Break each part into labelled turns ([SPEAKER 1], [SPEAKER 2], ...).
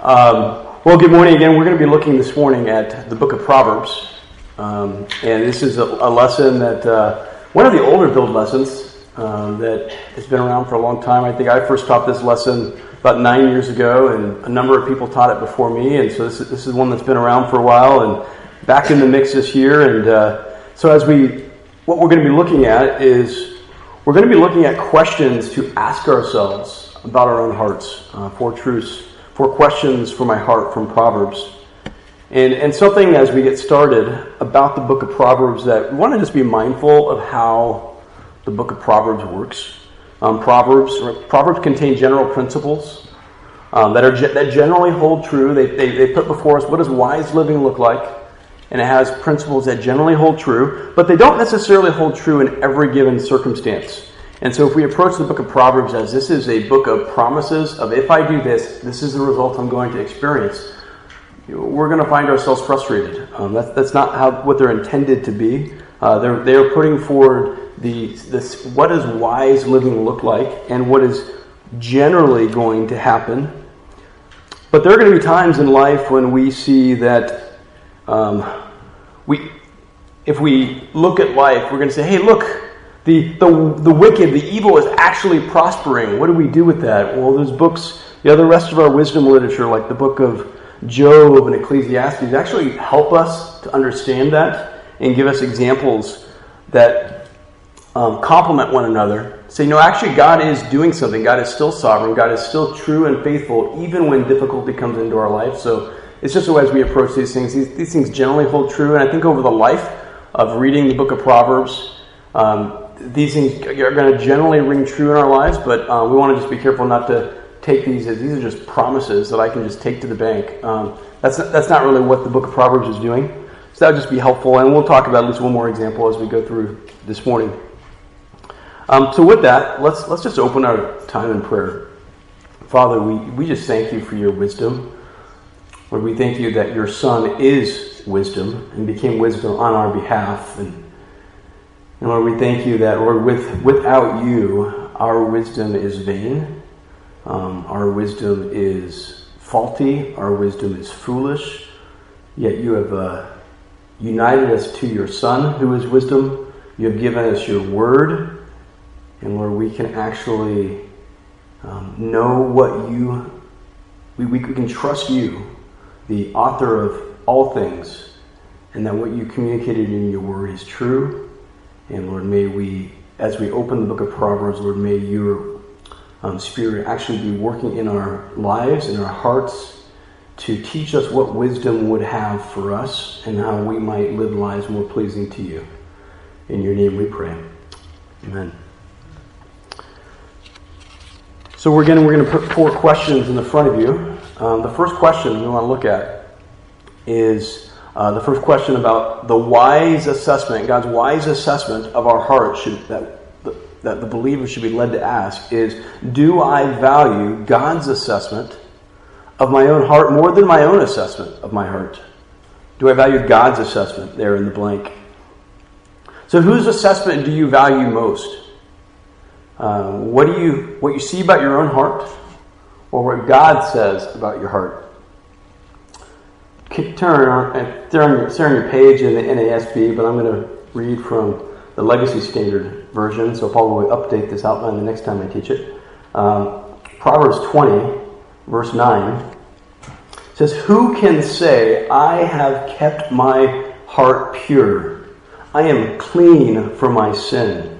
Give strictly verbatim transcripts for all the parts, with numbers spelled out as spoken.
[SPEAKER 1] Um, well, good morning again. We're going to be looking this morning at the book of Proverbs. Um, and this is a, a lesson that, uh, one of the older build lessons um, that has been around for a long time. I think I first taught this lesson about nine years ago, and a number of people taught it before me. And so this is, this is one that's been around for a while and back in the mix this year. And uh, so as we, what we're going to be looking at is we're going to be looking at questions to ask ourselves about our own hearts, uh, four truths. Four questions for my heart from Proverbs. And and something as we get started about the book of Proverbs that we want to just be mindful of how the book of Proverbs works. Um, Proverbs Proverbs contain general principles um, that are that generally hold true. They, they they put before us what does wise living look like, and it has principles that generally hold true, but they don't necessarily hold true in every given circumstance. And so if we approach the book of Proverbs as this is a book of promises, of if I do this, this is the result I'm going to experience, we're going to find ourselves frustrated. Um, that's, that's not how what they're intended to be. Uh, they're, they're putting forward the this what does wise living look like and what is generally going to happen. But there are going to be times in life when we see that um, we, if we look at life, we're going to say, hey, look, The, the the wicked, the evil is actually prospering. What do we do with that? Well, there's books, the other rest of our wisdom literature, like the book of Job and Ecclesiastes, actually help us to understand that and give us examples that um, complement one another. Say, no, actually God is doing something. God is still sovereign. God is still true and faithful, even when difficulty comes into our life. So it's just so as we approach these things, these, these things generally hold true. And I think over the life of reading the book of Proverbs, um, these things are going to generally ring true in our lives, but uh, we want to just be careful not to take these as these are just promises that I can just take to the bank. Um, that's not, that's not really what the book of Proverbs is doing. So that would just be helpful, and we'll talk about at least one more example as we go through this morning. Um, so with that, let's let's just open our time in prayer. Father, we, we just thank you for your wisdom. Lord, we thank you that your Son is wisdom and became wisdom on our behalf. And And Lord, we thank you that, Lord, with, without you, our wisdom is vain. Um, our wisdom is faulty. Our wisdom is foolish. Yet you have uh, united us to your Son, who is wisdom. You have given us your word. And Lord, we can actually um, know what you, we, we can trust you, the author of all things, and that what you communicated in your word is true. And Lord, may we, as we open the book of Proverbs, Lord, may your um, Spirit actually be working in our lives, in our hearts, to teach us what wisdom would have for us and how we might live lives more pleasing to you. In your name we pray. Amen. So we're again, we're going to put four questions in the front of you. Um, the first question we want to look at is Uh, the first question about the wise assessment, God's wise assessment of our heart should, that, that the believer should be led to ask is, do I value God's assessment of my own heart more than my own assessment of my heart? Do I value God's assessment there in the blank? So whose assessment do you value most? Uh, what do you, what you see about your own heart, or what God says about your heart? Turn, turn, turn your page in the N A S B, but I'm going to read from the Legacy Standard Version, so I'll probably update this outline the next time I teach it. Um, Proverbs twenty, verse nine, says, "Who can say, I have kept my heart pure? I am clean from my sin."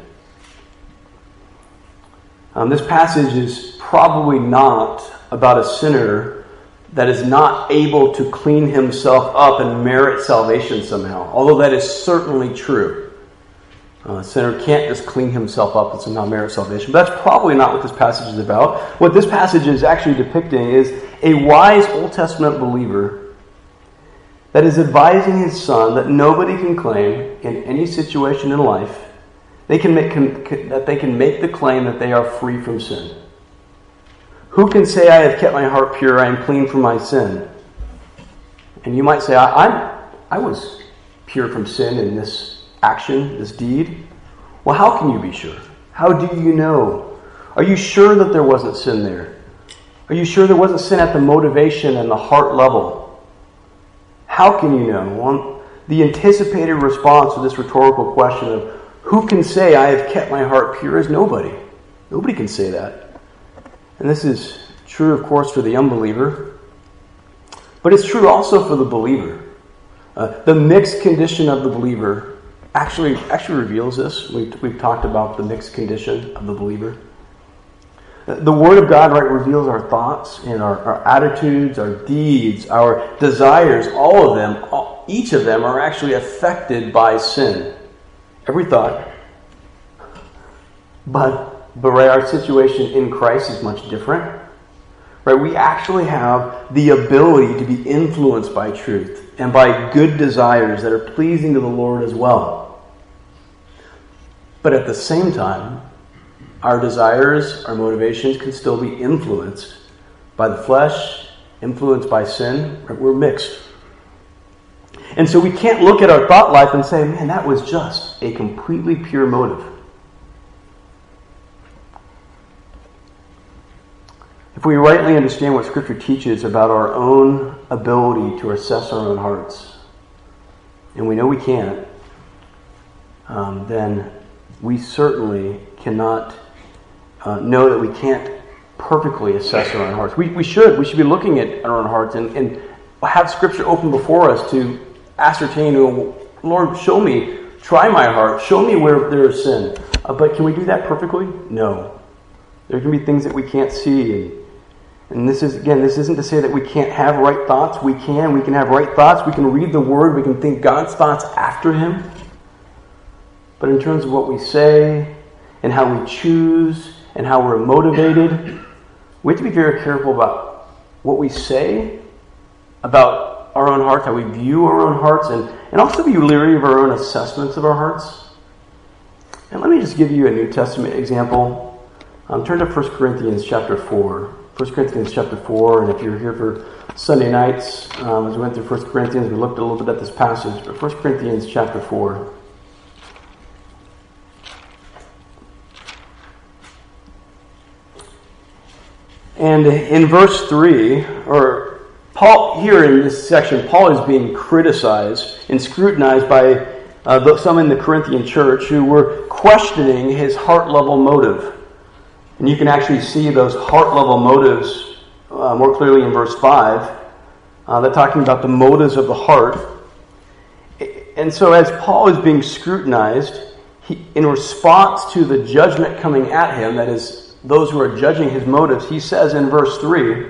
[SPEAKER 1] Um, this passage is probably not about a sinner that is not able to clean himself up and merit salvation somehow. Although that is certainly true. Uh, a sinner can't just clean himself up and somehow merit salvation. But that's probably not what this passage is about. What this passage is actually depicting is a wise Old Testament believer that is advising his son that nobody can claim in any situation in life they can make that they can make the claim that they are free from sin. Who can say, I have kept my heart pure, I am clean from my sin? And you might say, I, I'm, I was pure from sin in this action, this deed. Well, how can you be sure? How do you know? Are you sure that there wasn't sin there? Are you sure there wasn't sin at the motivation and the heart level? How can you know? Well, the anticipated response to this rhetorical question of who can say I have kept my heart pure is nobody. Nobody can say that. And this is true, of course, for the unbeliever, but it's true also for the believer. Uh, the mixed condition of the believer actually actually reveals this. We've, we've talked about the mixed condition of the believer. The Word of God, right, reveals our thoughts and our, our attitudes, our deeds, our desires. All of them, all, each of them are actually affected by sin. Every thought. But, but right, our situation in Christ is much different. Right, we actually have the ability to be influenced by truth and by good desires that are pleasing to the Lord as well. But at the same time, our desires, our motivations can still be influenced by the flesh, influenced by sin. Right? We're mixed. And so we can't look at our thought life and say, man, that was just a completely pure motive. If we rightly understand what Scripture teaches about our own ability to assess our own hearts, and we know we can't, um, then we certainly cannot uh, know that we can't perfectly assess our own hearts. We, we should. We should be looking at our own hearts and, and have Scripture open before us to ascertain, oh, Lord, show me, try my heart, show me where there is sin. Uh, but can we do that perfectly? No. There can be things that we can't see. And, and this is, again, this isn't to say that we can't have right thoughts. We can. We can have right thoughts. We can read the Word. We can think God's thoughts after Him. But in terms of what we say and how we choose and how we're motivated, we have to be very careful about what we say about our own hearts, how we view our own hearts, and, and also be leery of our own assessments of our hearts. And let me just give you a New Testament example. Um, turn to First Corinthians chapter four. First Corinthians chapter four, and if you're here for Sunday nights, um, as we went through First Corinthians, we looked a little bit at this passage, but First Corinthians chapter four. And in verse three, or Paul, here in this section, Paul is being criticized and scrutinized by uh, some in the Corinthian church who were questioning his heart-level motive. And you can actually see those heart-level motives uh, more clearly in verse five. Uh, they're talking about the motives of the heart. And so as Paul is being scrutinized, he, in response to the judgment coming at him, that is, those who are judging his motives, he says in verse three,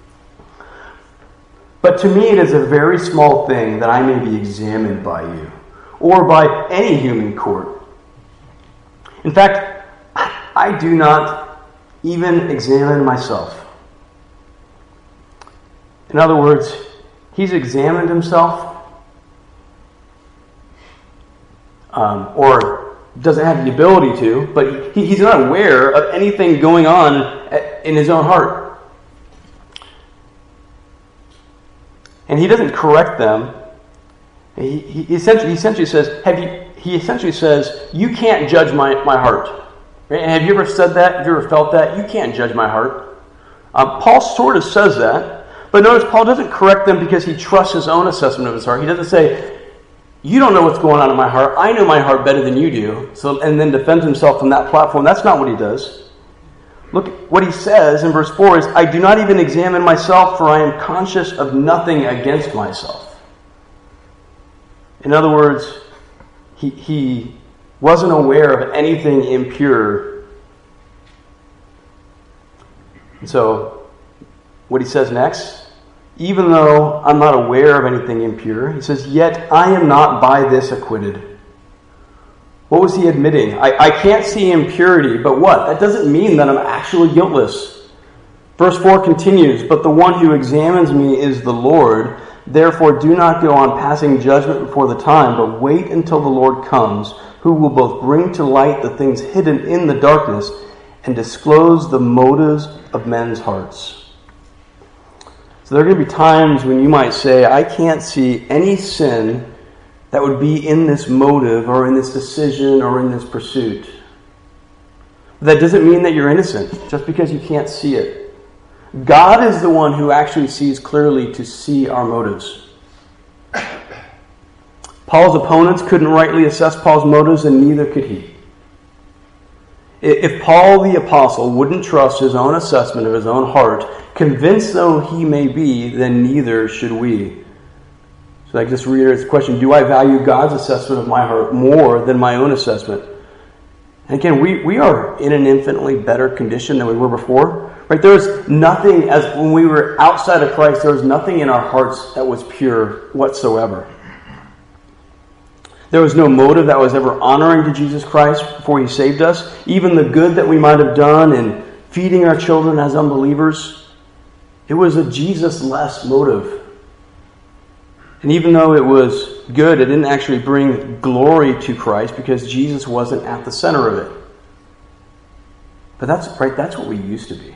[SPEAKER 1] "But to me it is a very small thing that I may be examined by you, or by any human court. In fact, I do not even examine myself." In other words, he's examined himself, um, or doesn't have the ability to, but he, he's not aware of anything going on in his own heart. And he doesn't correct them. He, he, essentially, he essentially says, "Have you?" He essentially says, "You can't judge my, my heart." Right? And have you ever said that? Have you ever felt that? You can't judge my heart. Um, Paul sort of says that, but notice Paul doesn't correct them because he trusts his own assessment of his heart. He doesn't say, "You don't know what's going on in my heart. I know my heart better than you do." So, and then defends himself from that platform. That's not what he does. Look, what he says in verse four is, "I do not even examine myself, for I am conscious of nothing against myself." In other words, he, he wasn't aware of anything impure. And so, what he says next, "Even though I'm not aware of anything impure," he says, "yet I am not by this acquitted." What was he admitting? I, I can't see impurity, but what? That doesn't mean that I'm actually guiltless. Verse four continues, "But the one who examines me is the Lord. Therefore do not go on passing judgment before the time, but wait until the Lord comes, who will both bring to light the things hidden in the darkness and disclose the motives of men's hearts." So there are going to be times when you might say, "I can't see any sin that would be in this motive or in this decision or in this pursuit." But that doesn't mean that you're innocent just because you can't see it. God is the one who actually sees clearly to see our motives. Paul's opponents couldn't rightly assess Paul's motives, and neither could he. If Paul the apostle wouldn't trust his own assessment of his own heart, convinced though he may be, then neither should we. So I just reiterate the question, do I value God's assessment of my heart more than my own assessment? And again, we, we are in an infinitely better condition than we were before. Right? There's nothing, as when we were outside of Christ, there was nothing in our hearts that was pure whatsoever. There was no motive that was ever honoring to Jesus Christ before he saved us. Even the good that we might have done in feeding our children as unbelievers, it was a Jesus-less motive. And even though it was good, it didn't actually bring glory to Christ because Jesus wasn't at the center of it. But that's right, that's what we used to be.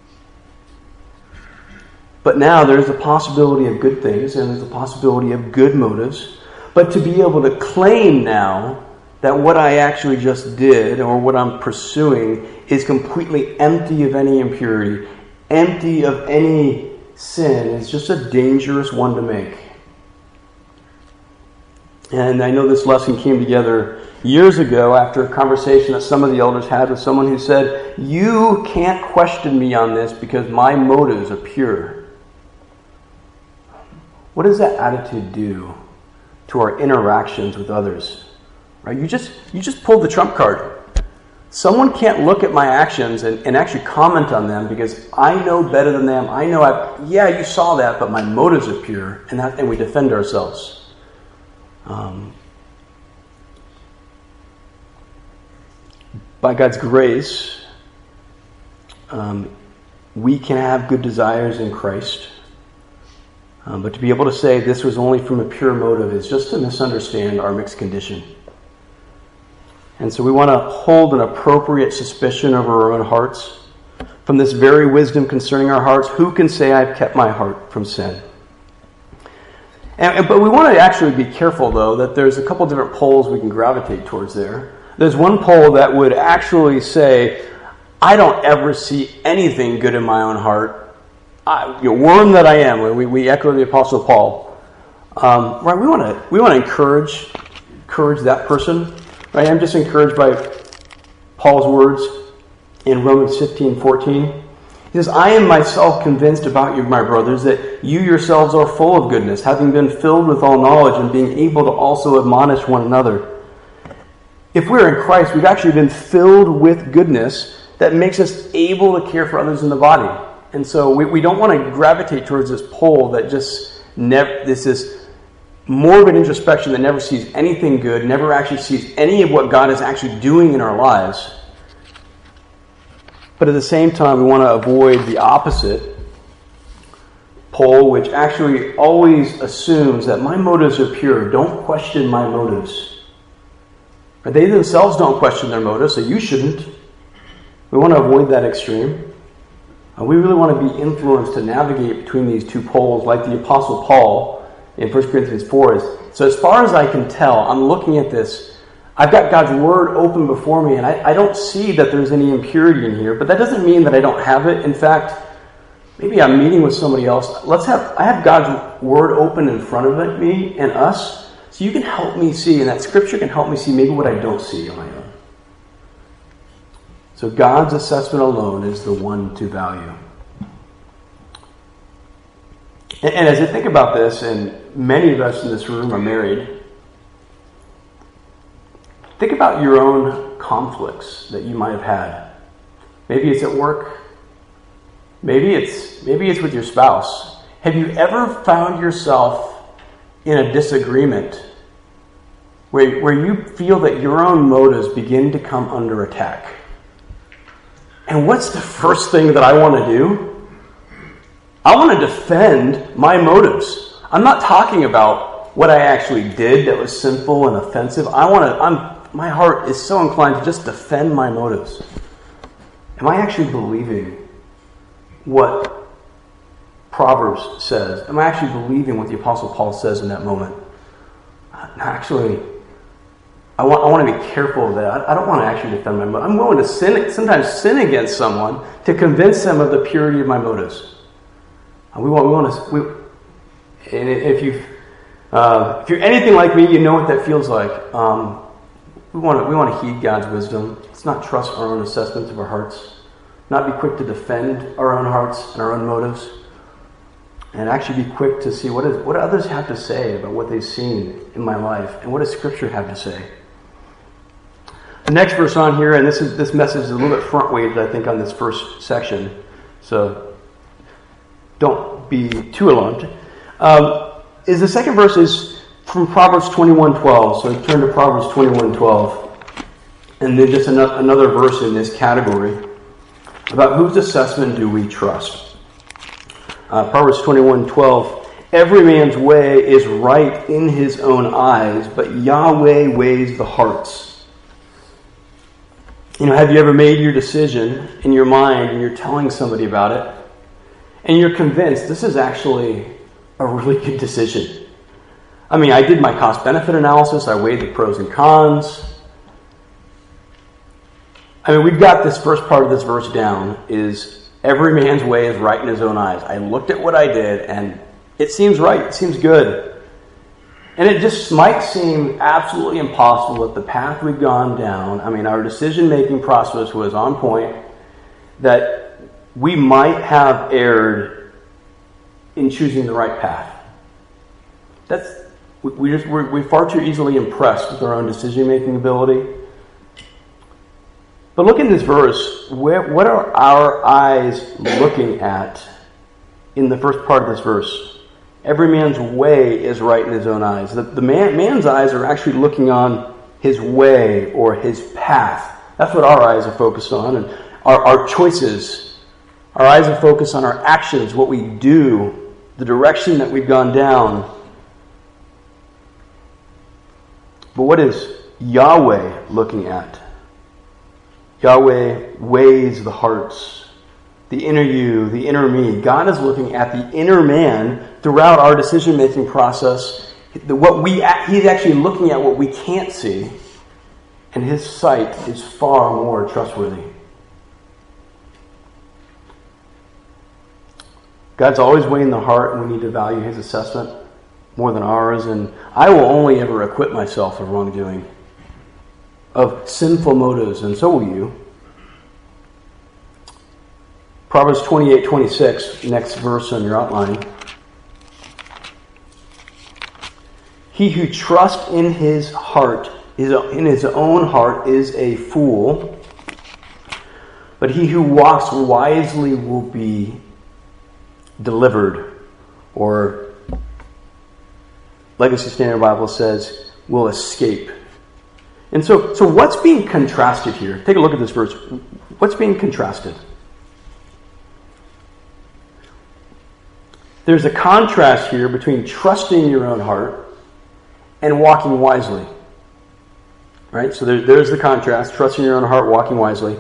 [SPEAKER 1] But now there's the possibility of good things and there's the possibility of good motives. But to be able to claim now that what I actually just did or what I'm pursuing is completely empty of any impurity, empty of any sin, is just a dangerous one to make. And I know this lesson came together years ago after a conversation that some of the elders had with someone who said, "You can't question me on this because my motives are pure." What does that attitude do to our interactions with others? Right? You just you just pulled the trump card. Someone can't look at my actions and, and actually comment on them because I know better than them. I know, I, yeah, you saw that, but my motives are pure, and that, and we defend ourselves. Um, by God's grace, um, we can have good desires in Christ. Um, but to be able to say this was only from a pure motive is just to misunderstand our mixed condition. And so we want to hold an appropriate suspicion over our own hearts. From this very wisdom concerning our hearts, who can say I've kept my heart from sin? And, and, but we want to actually be careful, though, that there's a couple different poles we can gravitate towards there. There's one pole that would actually say, I don't ever see anything good in my own heart. I, you know, worm that I am. We, we echo the Apostle Paul. Um, right? We want to we want to encourage encourage that person. Right? I'm just encouraged by Paul's words in Romans fifteen fourteen. He says, I am myself convinced about you, my brothers, that you yourselves are full of goodness, having been filled with all knowledge and being able to also admonish one another. If we're in Christ, we've actually been filled with goodness that makes us able to care for others in the body. And so we, we don't want to gravitate towards this pole that just never, this is morbid introspection that never sees anything good, never actually sees any of what God is actually doing in our lives. But at the same time, we want to avoid the opposite pole, which actually always assumes that my motives are pure. Don't question my motives. But they themselves don't question their motives, so you shouldn't. We want to avoid that extreme. Uh, we really want to be influenced to navigate between these two poles, like the Apostle Paul in First Corinthians four is. So as far as I can tell, I'm looking at this. I've got God's Word open before me, and I, I don't see that there's any impurity in here, but that doesn't mean that I don't have it. In fact, maybe I'm meeting with somebody else. Let's have I have God's Word open in front of it, me and us, so you can help me see, and that Scripture can help me see maybe what I don't see on my own. So God's assessment alone is the one to value. And, and as I think about this, and many of us in this room are married, think about your own conflicts that you might have had. Maybe it's at work. Maybe it's maybe it's with your spouse. Have you ever found yourself in a disagreement where, where you feel that your own motives begin to come under attack? And what's the first thing that I want to do? I want to defend my motives. I'm not talking about what I actually did that was sinful and offensive. I want to I'm My heart is so inclined to just defend my motives. Am I actually believing what Proverbs says? Am I actually believing what the Apostle Paul says in that moment? Actually, I want, I want to be careful of that. I, I don't want to actually defend my motives. I'm willing to sin, sometimes sin against someone to convince them of the purity of my motives. Uh, we want, we want to, we, and if you, uh, if you're anything like me, you know what that feels like. Um, we want to, we want to heed God's wisdom. Let's not trust our own assessments of our hearts. Not be quick to defend our own hearts and our own motives. And actually be quick to see what, is, what others have to say about what they've seen in my life, and what does Scripture have to say. The next verse on here, and this is this message is a little bit front-weighted, I think, on this first section, so don't be too alarmed. Um, is the second verse is from Proverbs twenty-one twelve. So turn to Proverbs twenty-one twelve, and then just another, another verse in this category about whose assessment do we trust. Uh, Proverbs twenty-one twelve, every man's way is right in his own eyes, but Yahweh weighs the hearts. You know, have you ever made your decision in your mind and you're telling somebody about it, and you're convinced this is actually a really good decision? I mean, I did my cost-benefit analysis, I weighed the pros and cons. I mean, we've got this first part of this verse down, is every man's way is right in his own eyes. I looked at what I did, and it seems right. It seems good. And it just might seem absolutely impossible that the path we've gone down, I mean, our decision-making process was on point, that we might have erred in choosing the right path. That's we, we just, we're, we're far too easily impressed with our own decision-making ability. But look in this verse, where, what are our eyes looking at in the first part of this verse? Every man's way is right in his own eyes. The, the man, man's eyes are actually looking on his way or his path. That's what our eyes are focused on. And our, our choices, our eyes are focused on our actions, what we do, the direction that we've gone down. But what is Yahweh looking at? Yahweh weighs the hearts, the inner you, the inner me. God is looking at the inner man throughout our decision-making process. What we He's actually looking at what we can't see, and His sight is far more trustworthy. God's always weighing the heart, and we need to value His assessment more than ours. And I will only ever acquit myself of wrongdoing, of sinful motives, and so will you. Proverbs twenty-eight twenty-six, next verse on your outline. He who trusts in his heart, in his own heart, is a fool, but he who walks wisely will be delivered, or Legacy Standard Bible says, will escape. And so, so what's being contrasted here? Take a look at this verse. What's being contrasted? There's a contrast here between trusting your own heart and walking wisely. Right? So there, there's the contrast, trusting your own heart, walking wisely.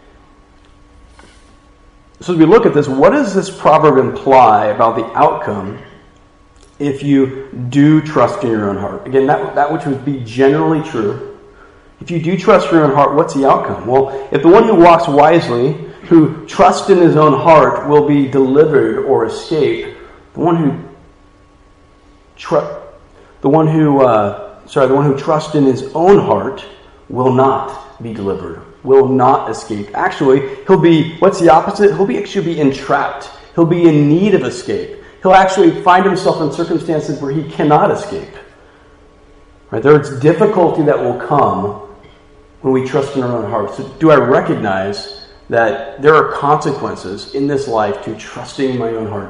[SPEAKER 1] So as we look at this, what does this proverb imply about the outcome if you do trust in your own heart? Again, that, that which would be generally true. If you do trust your own heart, what's the outcome? Well, if the one who walks wisely, who trusts in his own heart, will be delivered or escape, the one who, tr- the one who, uh, sorry, the one who trusts in his own heart will not be delivered, will not escape. Actually, he'll be, what's the opposite? He'll be actually be entrapped. He'll be in need of escape. He'll actually find himself in circumstances where he cannot escape. Right? There's difficulty that will come when we trust in our own heart. So do I recognize that there are consequences in this life to trusting in my own heart?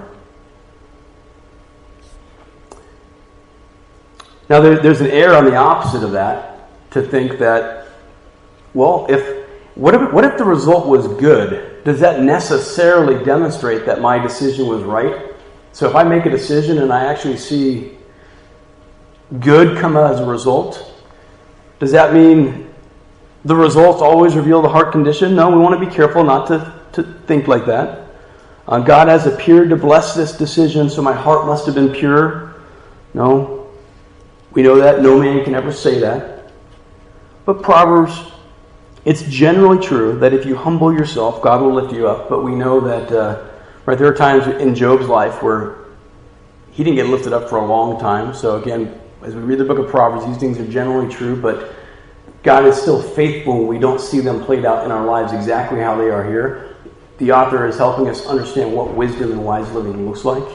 [SPEAKER 1] Now, there, there's an error on the opposite of that, to think that, well, if what if what if the result was good? Does that necessarily demonstrate that my decision was right? So if I make a decision and I actually see good come as a result, does that mean the results always reveal the heart condition? No, we want to be careful not to, to think like that. Uh, God has appeared to bless this decision, so my heart must have been pure. No. We know that. No man can ever say that. But Proverbs, it's generally true that if you humble yourself, God will lift you up. But we know that uh, right, there are times in Job's life where he didn't get lifted up for a long time. So again, as we read the book of Proverbs, these things are generally true, but God is still faithful when we don't see them played out in our lives exactly how they are here. The author is helping us understand what wisdom and wise living looks like.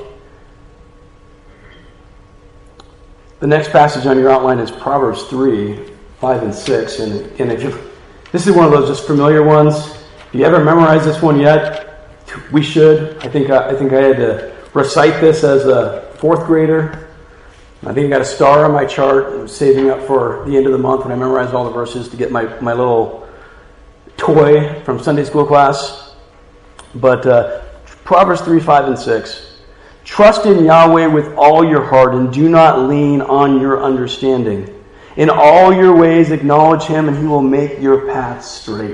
[SPEAKER 1] The next passage on your outline is Proverbs three, five, and six. And, and if you, this is one of those just familiar ones. If you ever memorized this one yet, we should. I think I, I think I had to recite this as a fourth grader. I think I got a star on my chart. I was saving up for the end of the month when I memorized all the verses to get my, my little toy from Sunday school class. But uh, Proverbs three, five, and six. Trust in Yahweh with all your heart and do not lean on your understanding. In all your ways acknowledge Him and He will make your paths straight.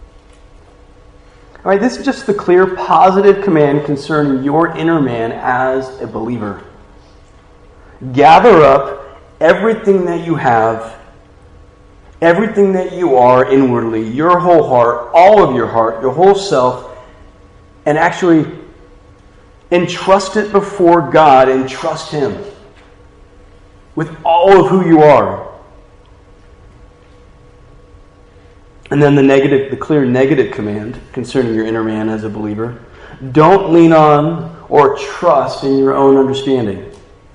[SPEAKER 1] All right, this is just the clear positive command concerning your inner man as a believer. Gather up everything that you have, everything that you are inwardly, your whole heart, all of your heart, your whole self, and actually entrust it before God and trust Him with all of who you are. And then the negative, the clear negative command concerning your inner man as a believer. Don't lean on or trust in your own understanding.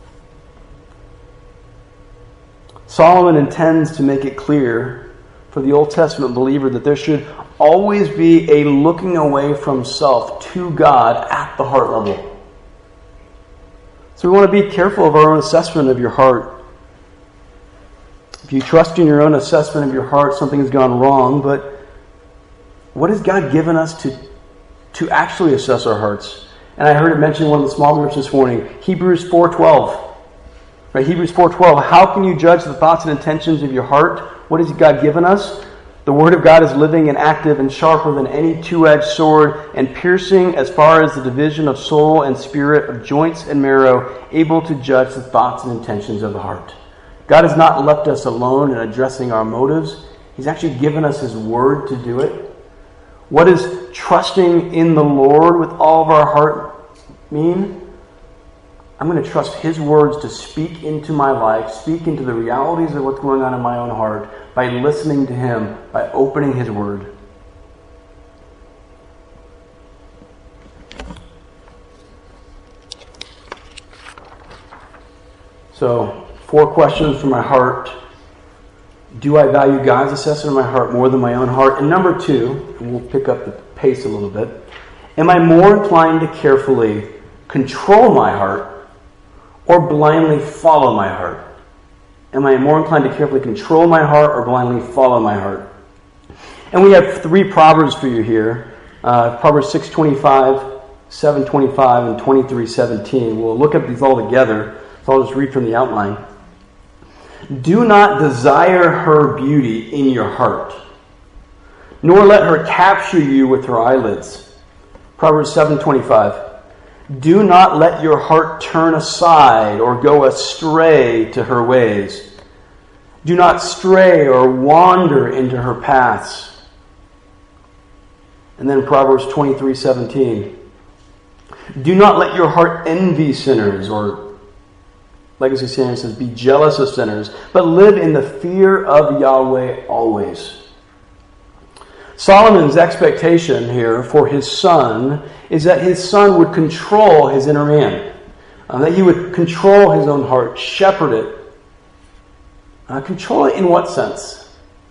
[SPEAKER 1] Solomon intends to make it clear for the Old Testament believer that there should always be a looking away from self to God at the heart level. So we want to be careful of our own assessment of your heart. If you trust in your own assessment of your heart, something has gone wrong, but what has God given us to, to actually assess our hearts? And I heard it mentioned in one of the small groups this morning, Hebrews four twelve. Right, Hebrews four twelve, how can you judge the thoughts and intentions of your heart? What has God given us? The Word of God is living and active and sharper than any two-edged sword and piercing as far as the division of soul and spirit, of joints and marrow, able to judge the thoughts and intentions of the heart. God has not left us alone in addressing our motives. He's actually given us His Word to do it. What does trusting in the Lord with all of our heart mean? I'm going to trust His words to speak into my life, speak into the realities of what's going on in my own heart by listening to Him, by opening His Word. So, four questions from my heart. Do I value God's assessment of my heart more than my own heart? And number two, and we'll pick up the pace a little bit, am I more inclined to carefully control my heart or blindly follow my heart? Am I more inclined to carefully control my heart or blindly follow my heart? And we have three Proverbs for you here. Uh, Proverbs six twenty-five, seven twenty-five, and twenty-three seventeen. We'll look at these all together, so I'll just read from the outline. Do not desire her beauty in your heart, nor let her capture you with her eyelids. Proverbs seven twenty-five. Do not let your heart turn aside or go astray to her ways. Do not stray or wander into her paths. And then Proverbs twenty-three seventeen. Do not let your heart envy sinners, or Legacy Standard says, be jealous of sinners, but live in the fear of Yahweh always. Solomon's expectation here for his son is that his son would control his inner man, uh, that he would control his own heart, shepherd it. Uh, control it in what sense?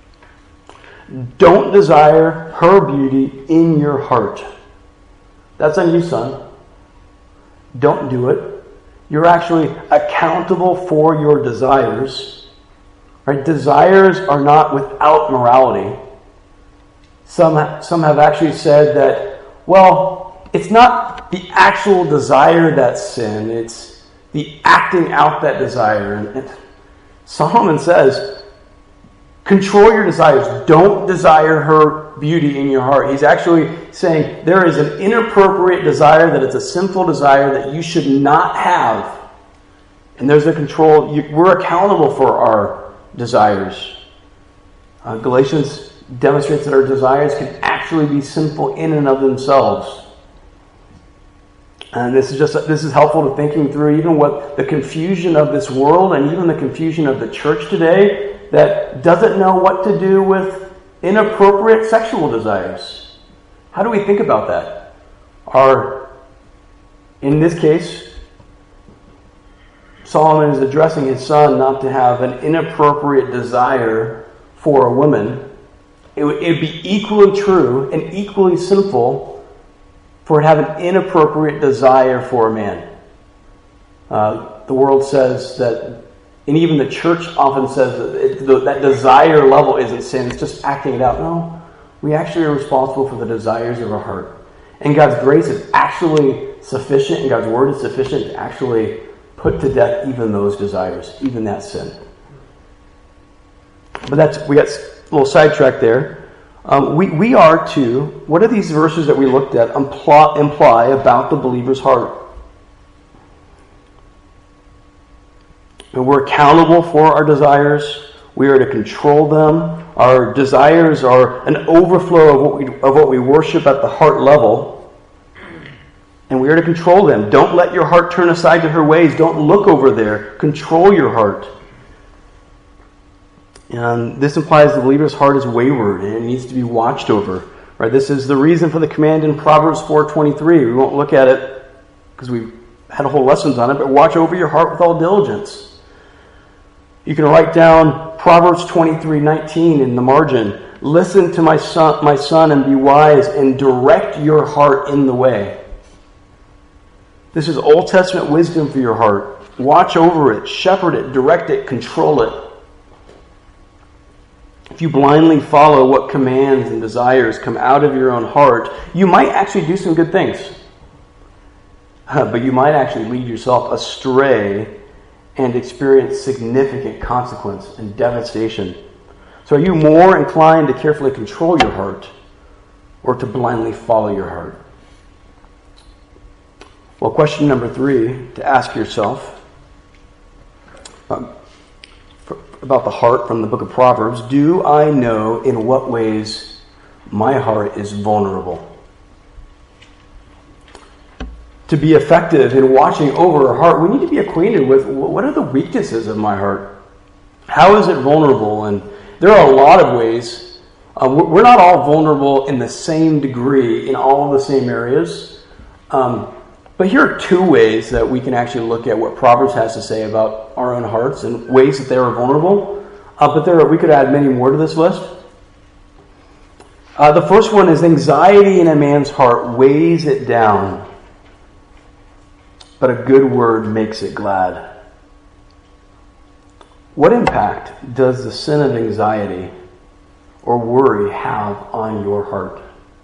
[SPEAKER 1] Don't desire her beauty in your heart. That's on you, son. Don't do it. You're actually accountable for your desires. Right? Desires are not without morality. Some, some have actually said that, well, it's not the actual desire that's sin, it's the acting out that desire. And, and Solomon says, control your desires. Don't desire her beauty in your heart. He's actually saying there is an inappropriate desire, that it's a sinful desire that you should not have. And there's a control. You, we're accountable for our desires. Uh, Galatians demonstrates that our desires can actually be sinful in and of themselves. And this is just this is helpful to thinking through even what the confusion of this world and even the confusion of the church today that doesn't know what to do with inappropriate sexual desires. How do we think about that? Our, in this case, Solomon is addressing his son not to have an inappropriate desire for a woman. It would it'd be equally true and equally sinful for it to have an inappropriate desire for a man. Uh, the world says that, and even the church often says that it, the, that desire level isn't sin, it's just acting it out. No, we actually are responsible for the desires of our heart. And God's grace is actually sufficient, and God's word is sufficient to actually put to death even those desires, even that sin. But that's, we got a little sidetracked there. Um, we, we are to, what do these verses that we looked at imply, imply about the believer's heart? And we're accountable for our desires. We are to control them. Our desires are an overflow of what we, of what we worship at the heart level. And we are to control them. Don't let your heart turn aside to her ways. Don't look over there. Control your heart. And this implies the believer's heart is wayward and it needs to be watched over. Right? This is the reason for the command in Proverbs four twenty-three. We won't look at it because we've had a whole lessons on it, but watch over your heart with all diligence. You can write down Proverbs twenty-three nineteen in the margin. Listen to my son, my son, and be wise, and direct your heart in the way. This is Old Testament wisdom for your heart. Watch over it, shepherd it, direct it, control it. If you blindly follow what commands and desires come out of your own heart, you might actually do some good things. Uh, but you might actually lead yourself astray and experience significant consequence and devastation. So are you more inclined to carefully control your heart or to blindly follow your heart? Well, question number three to ask yourself um, for, about the heart from the book of Proverbs. Do I know in what ways my heart is vulnerable? To be effective in watching over our heart, we need to be acquainted with what are the weaknesses of my heart. How is it vulnerable? And there are a lot of ways. Uh, we're not all vulnerable in the same degree in all of the same areas. Um, but here are two ways that we can actually look at what Proverbs has to say about our own hearts and ways that they are vulnerable. Uh, but there are, we could add many more to this list. Uh, the first one is anxiety in a man's heart weighs it down, but a good word makes it glad. What impact does the sin of anxiety or worry have on your heart?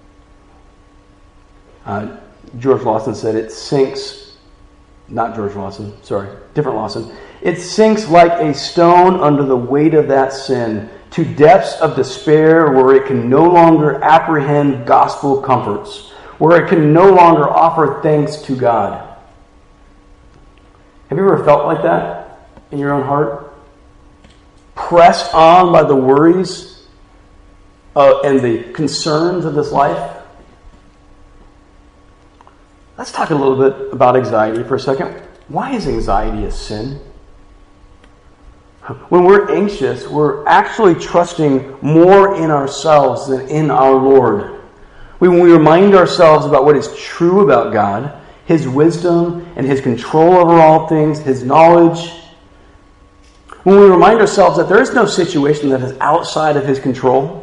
[SPEAKER 1] Uh, George Lawson said it sinks, not George Lawson, sorry, different Lawson. It sinks like a stone under the weight of that sin to depths of despair where it can no longer apprehend gospel comforts, where it can no longer offer thanks to God. Have you ever felt like that in your own heart? Pressed on by the worries uh, and the concerns of this life? Let's talk a little bit about anxiety for a second. Why is anxiety a sin? When we're anxious, we're actually trusting more in ourselves than in our Lord. When we remind ourselves about what is true about God, His wisdom and His control over all things, His knowledge. When we remind ourselves that there is no situation that is outside of His control.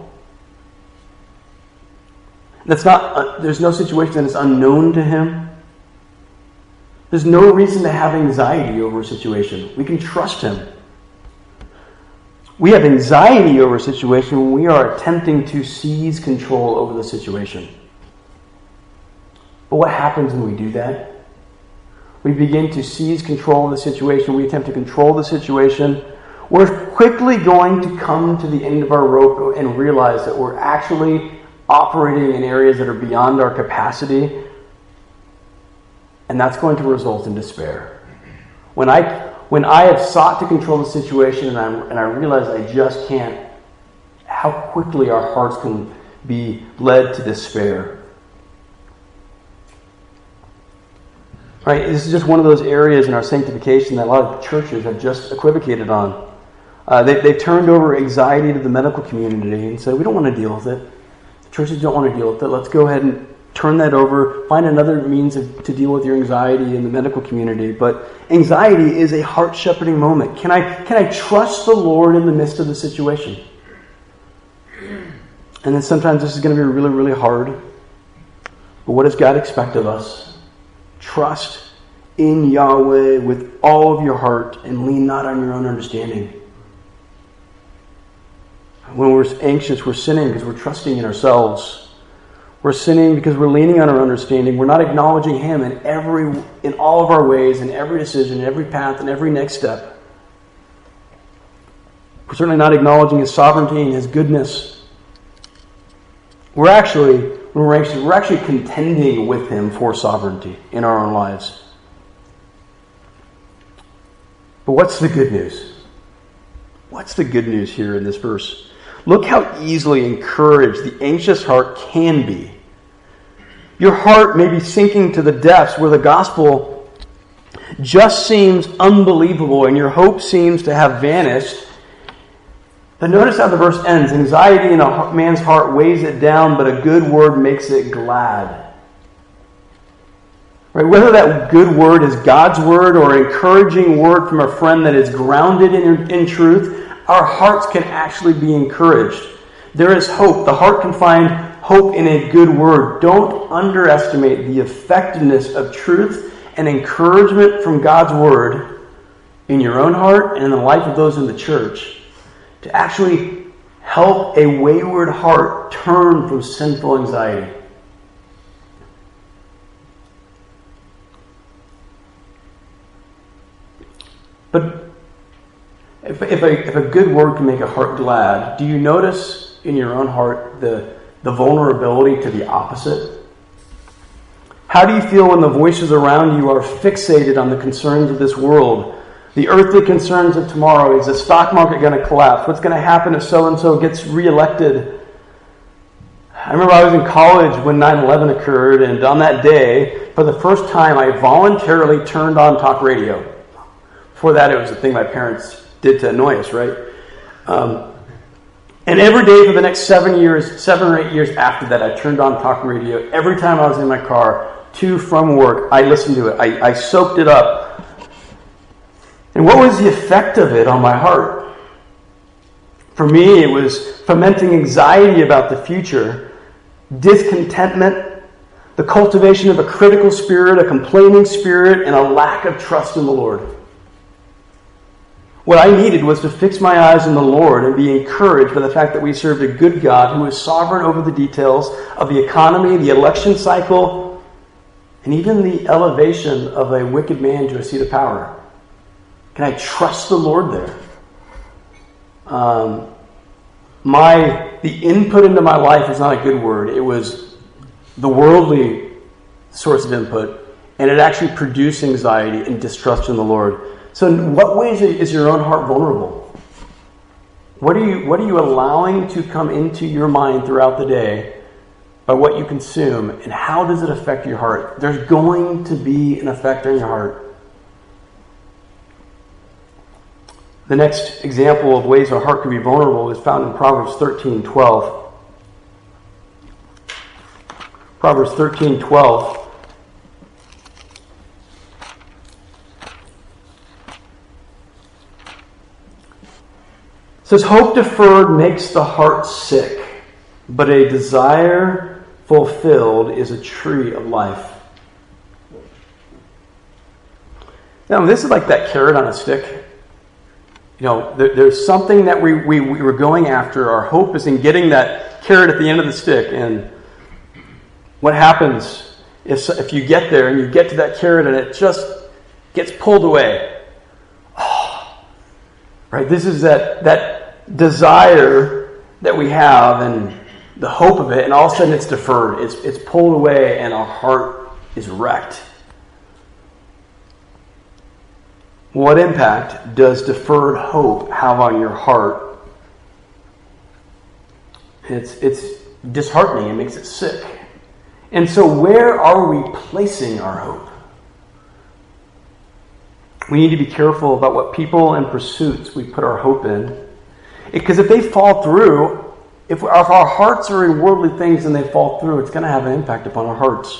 [SPEAKER 1] That's not. Uh, there's no situation that is unknown to Him. There's no reason to have anxiety over a situation. We can trust Him. We have anxiety over a situation when we are attempting to seize control over the situation. But what happens when we do that? We begin to seize control of the situation. We attempt to control the situation. We're quickly going to come to the end of our rope and realize that we're actually operating in areas that are beyond our capacity. And that's going to result in despair. When I when I have sought to control the situation and, I'm, and I realize I just can't, how quickly our hearts can be led to despair. Right? This is just one of those areas in our sanctification that a lot of churches have just equivocated on. Uh, they, they've turned over anxiety to the medical community and said, we don't want to deal with it. The churches don't want to deal with it. Let's go ahead and turn that over. Find another means of, to deal with your anxiety in the medical community. But anxiety is a heart-shepherding moment. Can I, can I trust the Lord in the midst of the situation? And then sometimes this is going to be really, really hard. But what does God expect of us? Trust in Yahweh with all of your heart and lean not on your own understanding. When we're anxious, we're sinning because we're trusting in ourselves. We're sinning because we're leaning on our understanding. We're not acknowledging Him in every, in all of our ways, in every decision, in every path, in every next step. We're certainly not acknowledging His sovereignty and His goodness. We're actually, when we're anxious, we're actually contending with Him for sovereignty in our own lives. But what's the good news? What's the good news here in this verse? Look how easily encouraged the anxious heart can be. Your heart may be sinking to the depths where the gospel just seems unbelievable and your hope seems to have vanished. But notice how the verse ends. Anxiety in a man's heart weighs it down, but a good word makes it glad. Right? Whether that good word is God's word or an encouraging word from a friend that is grounded in, in truth, our hearts can actually be encouraged. There is hope. The heart can find hope in a good word. Don't underestimate the effectiveness of truth and encouragement from God's word in your own heart and in the life of those in the church to actually help a wayward heart turn from sinful anxiety. But If, if, a, if a good word can make a heart glad, do you notice in your own heart the, the vulnerability to the opposite? How do you feel when the voices around you are fixated on the concerns of this world? The earthly concerns of tomorrow. Is the stock market going to collapse? What's going to happen if so-and-so gets reelected? I remember I was in college when nine eleven occurred, and on that day, for the first time, I voluntarily turned on talk radio. Before that, it was a thing my parents did to annoy us, right? Um, and every day for the next seven years, seven or eight years after that, I turned on talk radio. Every time I was in my car to from work, I listened to it. I, I soaked it up. And what was the effect of it on my heart? For me, it was fomenting anxiety about the future, discontentment, the cultivation of a critical spirit, a complaining spirit, and a lack of trust in the Lord. What I needed was to fix my eyes on the Lord and be encouraged by the fact that we served a good God who is sovereign over the details of the economy, the election cycle, and even the elevation of a wicked man to a seat of power. Can I trust the Lord there? Um, my the input into my life is not a good word. It was the worldly source of input, and it actually produced anxiety and distrust in the Lord. So in what ways is your own heart vulnerable? What are you what are you allowing to come into your mind throughout the day by what you consume, and how does it affect your heart? There's going to be an effect on your heart. The next example of ways our heart can be vulnerable is found in Proverbs thirteen twelve. Proverbs thirteen twelve. It says, hope deferred makes the heart sick, but a desire fulfilled is a tree of life. Now, this is like that carrot on a stick. You know, there, there's something that we, we, we were going after. Our hope is in getting that carrot at the end of the stick. And what happens if, if you get there and you get to that carrot and it just gets pulled away? Right, this is that that desire that we have and the hope of it, and all of a sudden it's deferred. It's it's pulled away, and our heart is wrecked. What impact does deferred hope have on your heart? It's, it's disheartening. It makes it sick. And so where are we placing our hope? We need to be careful about what people and pursuits we put our hope in. Because if they fall through, if our hearts are in worldly things and they fall through, it's going to have an impact upon our hearts.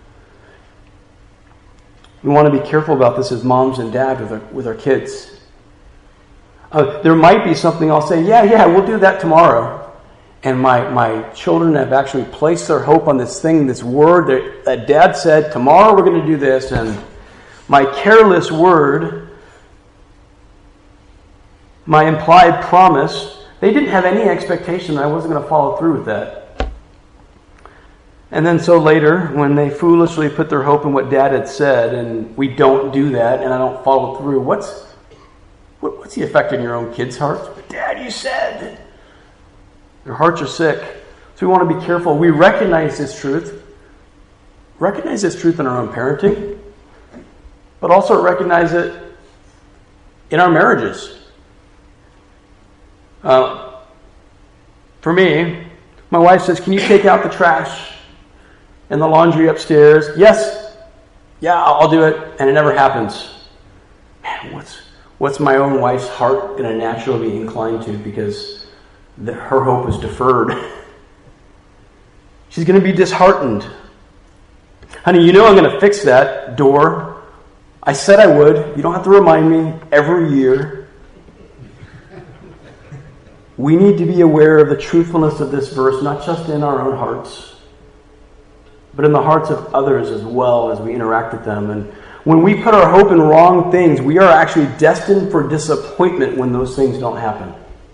[SPEAKER 1] We want to be careful about this as moms and dads with our, with our kids. Uh, there might be something I'll say, yeah, yeah, we'll do that tomorrow. And my, my children have actually placed their hope on this thing, this word that, that dad said, tomorrow we're going to do this. And my careless word, my implied promise, they didn't have any expectation that I wasn't going to follow through with that. And then so later, when they foolishly put their hope in what Dad had said, and we don't do that, and I don't follow through, what's what, what's the effect in your own kids' hearts? Dad, you said. Their hearts are sick. So we want to be careful. We recognize this truth. Recognize this truth in our own parenting, but also recognize it in our marriages. Uh, for me, my wife says, can you take out the trash and the laundry upstairs? Yes. Yeah, I'll do it. And it never happens. Man, what's what's my own wife's heart going to naturally be inclined to, because the, her hope is deferred? She's going to be disheartened. Honey, you know I'm going to fix that door. I said I would. You don't have to remind me every year. We need to be aware of the truthfulness of this verse, not just in our own hearts, but in the hearts of others as well as we interact with them. And when we put our hope in wrong things, we are actually destined for disappointment when those things don't happen.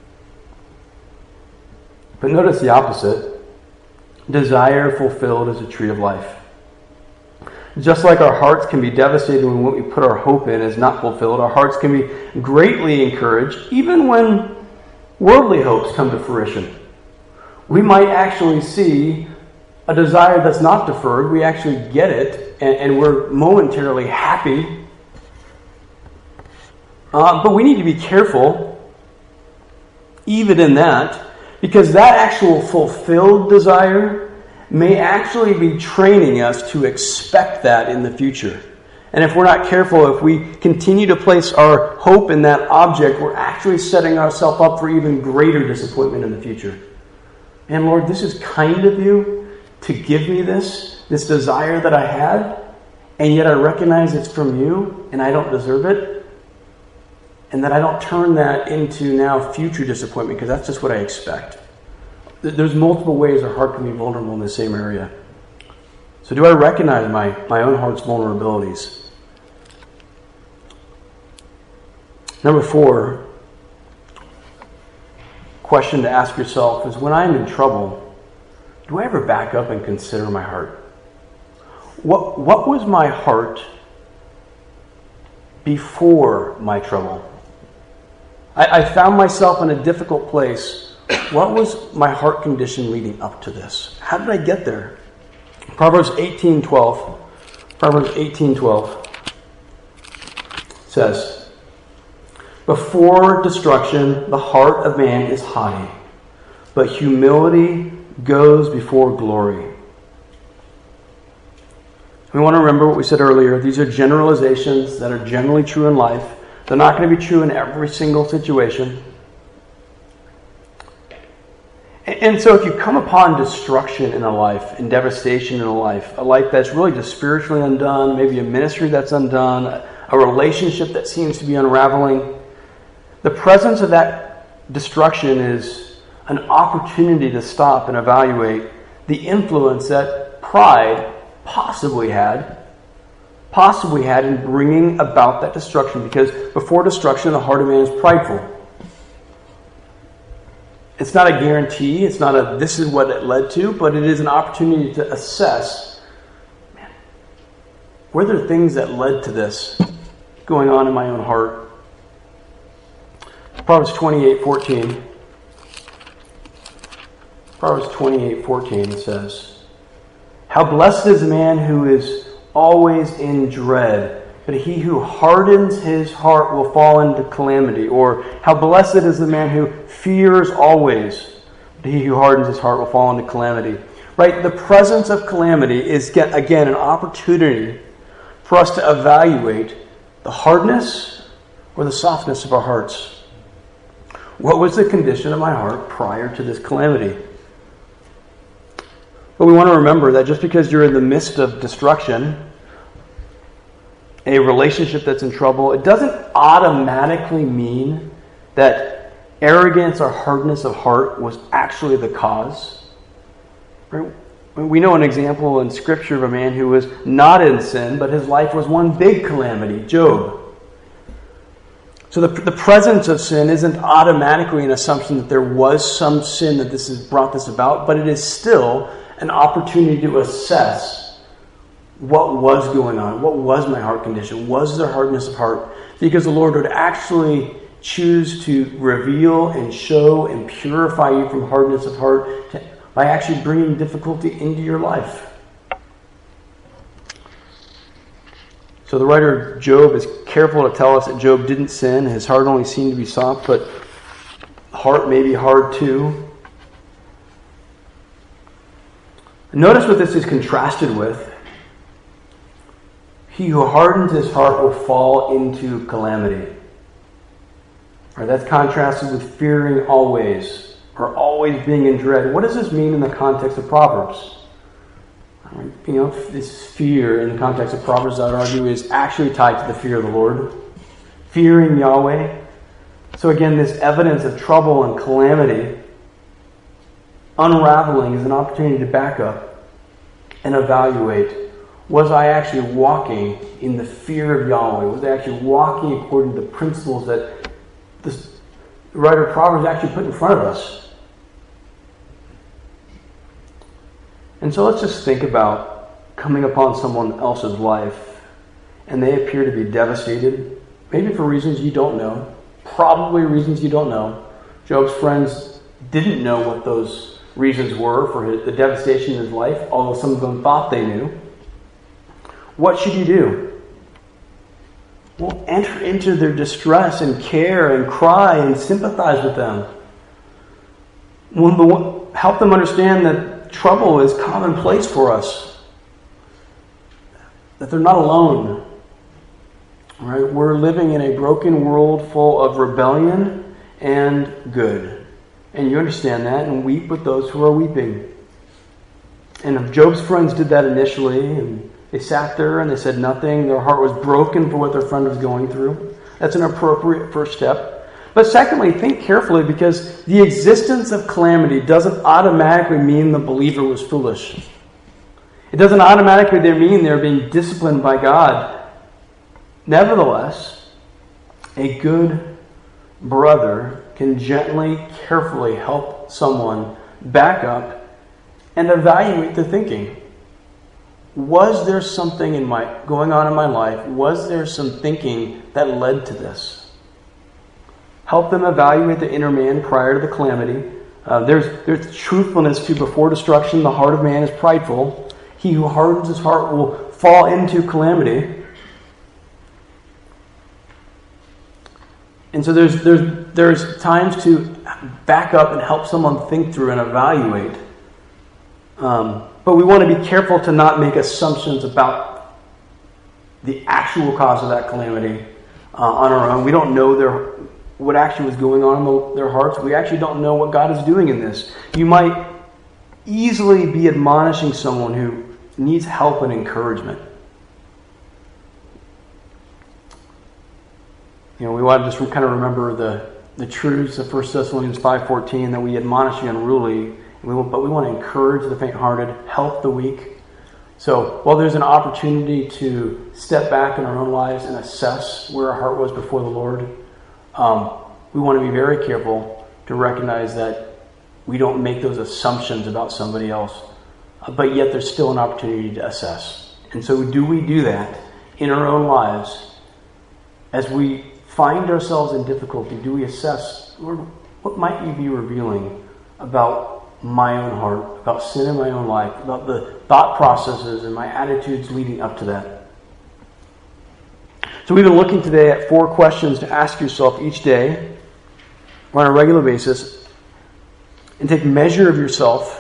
[SPEAKER 1] But notice the opposite. Desire fulfilled is a tree of life. Just like our hearts can be devastated when what we put our hope in is not fulfilled, our hearts can be greatly encouraged even when worldly hopes come to fruition. We might actually see a desire that's not deferred. We actually get it, and, and we're momentarily happy. Uh, but we need to be careful, even in that, because that actual fulfilled desire may actually be training us to expect that in the future. And if we're not careful, if we continue to place our hope in that object, we're actually setting ourselves up for even greater disappointment in the future. And Lord, this is kind of you to give me this, this desire that I had, and yet I recognize it's from you, and I don't deserve it, and that I don't turn that into now future disappointment, because that's just what I expect. There's multiple ways our heart can be vulnerable in the same area. So do I recognize my, my own heart's vulnerabilities? Number four, question to ask yourself is, when I'm in trouble, do I ever back up and consider my heart? What, what was my heart before my trouble? I, I found myself in a difficult place. What was my heart condition leading up to this? How did I get there? Proverbs eighteen twelve. Proverbs eighteen twelve says, before destruction, the heart of man is haughty, but humility goes before glory. We want to remember what we said earlier. These are generalizations that are generally true in life. They're not going to be true in every single situation. And so if you come upon destruction in a life, and devastation in a life, a life that's really just spiritually undone, maybe a ministry that's undone, a relationship that seems to be unraveling, the presence of that destruction is an opportunity to stop and evaluate the influence that pride possibly had, possibly had in bringing about that destruction. Because before destruction, the heart of man is prideful. It's not a guarantee. It's not a this is what it led to, but it is an opportunity to assess, man, were there things that led to this going on in my own heart? Proverbs twenty-eight fourteen. Proverbs twenty-eight fourteen says, how blessed is the man who is always in dread, but he who hardens his heart will fall into calamity. Or how blessed is the man who fears always, but he who hardens his heart will fall into calamity. Right? The presence of calamity is, again, an opportunity for us to evaluate the hardness or the softness of our hearts. What was the condition of my heart prior to this calamity? But we want to remember that just because you're in the midst of destruction, a relationship that's in trouble, it doesn't automatically mean that arrogance or hardness of heart was actually the cause. Right? We know an example in Scripture of a man who was not in sin, but his life was one big calamity, Job. So the, the presence of sin isn't automatically an assumption that there was some sin that this has brought this about, but it is still an opportunity to assess what was going on. What was my heart condition? Was there hardness of heart? Because the Lord would actually choose to reveal and show and purify you from hardness of heart to, by actually bringing difficulty into your life. So the writer Job is careful to tell us that Job didn't sin. His heart only seemed to be soft, but heart may be hard too. Notice what this is contrasted with. He who hardens his heart will fall into calamity. All right, that's contrasted with fearing always, or always being in dread. What does this mean in the context of Proverbs? All right, you know, this fear in the context of Proverbs, I would argue, is actually tied to the fear of the Lord. Fearing Yahweh. So again, this evidence of trouble and calamity, unraveling, is an opportunity to back up and evaluate. Was I actually walking in the fear of Yahweh? Was I actually walking according to the principles that the writer of Proverbs actually put in front of us? And so let's just think about coming upon someone else's life and they appear to be devastated, maybe for reasons you don't know, probably reasons you don't know. Job's friends didn't know what those reasons were for his, the devastation in his life, although some of them thought they knew. What should you do? Well, enter into their distress and care and cry and sympathize with them. Well, help them understand that trouble is commonplace for us. That they're not alone. Right? We're living in a broken world full of rebellion and good. And you understand that and weep with those who are weeping. And if Job's friends did that initially, and they sat there and they said nothing, their heart was broken for what their friend was going through, that's an appropriate first step. But secondly, think carefully, because the existence of calamity doesn't automatically mean the believer was foolish. It doesn't automatically mean they're being disciplined by God. Nevertheless, a good brother can gently, carefully help someone back up and evaluate their thinking. Was there something in my going on in my life? Was there some thinking that led to this? Help them evaluate the inner man prior to the calamity. Uh, there's, there's truthfulness to before destruction. The heart of man is prideful. He who hardens his heart will fall into calamity. And so there's there's there's times to back up and help someone think through and evaluate. Um, but we want to be careful to not make assumptions about the actual cause of that calamity uh, on our own. We don't know their what actually was going on in the, their hearts. We actually don't know what God is doing in this. You might easily be admonishing someone who needs help and encouragement. You know, we want to just kind of remember the, the truths of First Thessalonians five fourteen, that we admonish the unruly, we will, but we want to encourage the faint-hearted, help the weak. So while there's an opportunity to step back in our own lives and assess where our heart was before the Lord, um, we want to be very careful to recognize that we don't make those assumptions about somebody else, uh, but yet there's still an opportunity to assess. And so do we do that in our own lives as we find ourselves in difficulty? Do we assess, Lord, what might you be revealing about my own heart, about sin in my own life, about the thought processes and my attitudes leading up to that? So we've been looking today at four questions to ask yourself each day on a regular basis. and take measure of yourself.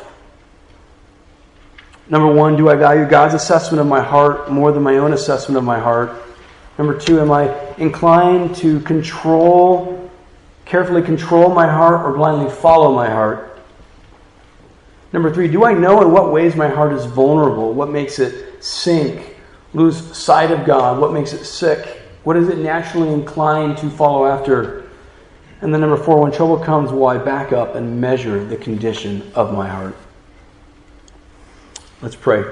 [SPEAKER 1] Number one, do I value God's assessment of my heart more than my own assessment of my heart? Number two, am I inclined to control, carefully control my heart or blindly follow my heart? Number three, do I know in what ways my heart is vulnerable? What makes it sink, lose sight of God? What makes it sick? What is it naturally inclined to follow after? And then number four, when trouble comes, will I back up and measure the condition of my heart? Let's pray.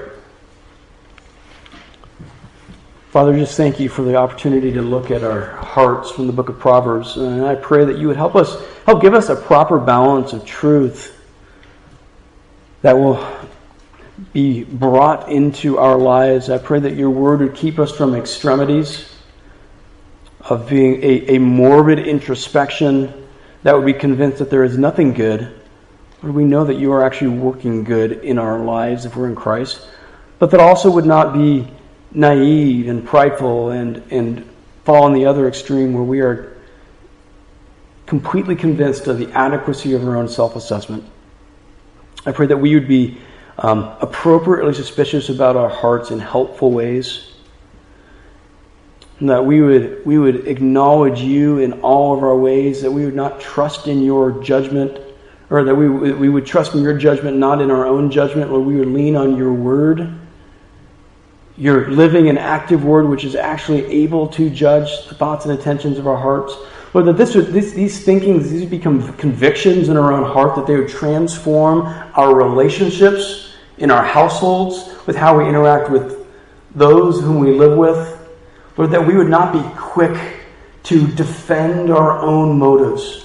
[SPEAKER 1] Father, just thank you for the opportunity to look at our hearts from the book of Proverbs. And I pray that you would help us, help give us a proper balance of truth that will be brought into our lives. I pray that your word would keep us from extremities of being a, a morbid introspection that would be convinced that there is nothing good. Lord, we know that you are actually working good in our lives if we're in Christ, but that also would not be naive and prideful and, and fall on the other extreme where we are completely convinced of the adequacy of our own self-assessment. I pray that we would be um, appropriately suspicious about our hearts in helpful ways, and that we would we would acknowledge you in all of our ways, that we would not trust in your judgment, or that we we would trust in your judgment, not in our own judgment, or we would lean on your word, your living and active word, which is actually able to judge the thoughts and intentions of our hearts. Lord, that this, would, this these thinkings, these would become convictions in our own heart, that they would transform our relationships in our households, with how we interact with those whom we live with. Lord, that we would not be quick to defend our own motives,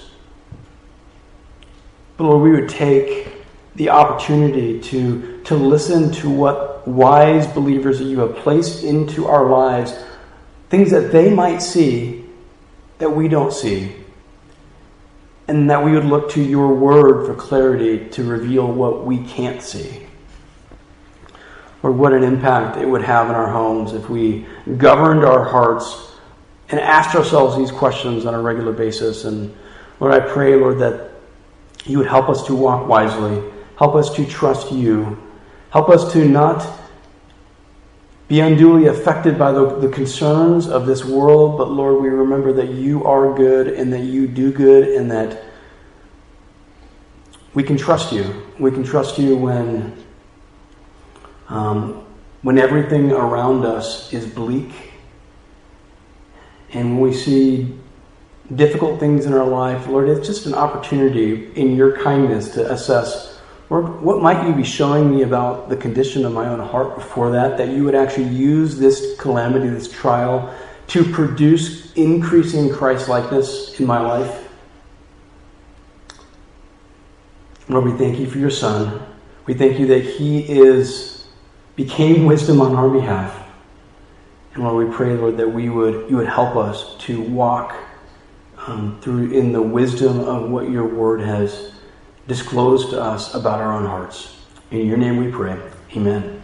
[SPEAKER 1] but Lord, we would take the opportunity to, to listen to what wise believers that you have placed into our lives, things that they might see that we don't see, and that we would look to your word for clarity to reveal what we can't see. Or what an impact it would have in our homes if we governed our hearts and asked ourselves these questions on a regular basis. And Lord, I pray, Lord, that you would help us to walk wisely, help us to trust you, help us to not be unduly affected by the, the concerns of this world, but Lord, we remember that you are good and that you do good, and that we can trust you. We can trust you when um, when everything around us is bleak, and when we see difficult things in our life. Lord, it's just an opportunity in your kindness to assess, Lord, what might you be showing me about the condition of my own heart before that, that you would actually use this calamity, this trial, to produce increasing Christ-likeness in my life. Lord, we thank you for your Son. We thank you that he is became wisdom on our behalf. And Lord, we pray, Lord, that we would you would help us to walk um, through in the wisdom of what your word has disclosed to us about our own hearts. In your name we pray. Amen.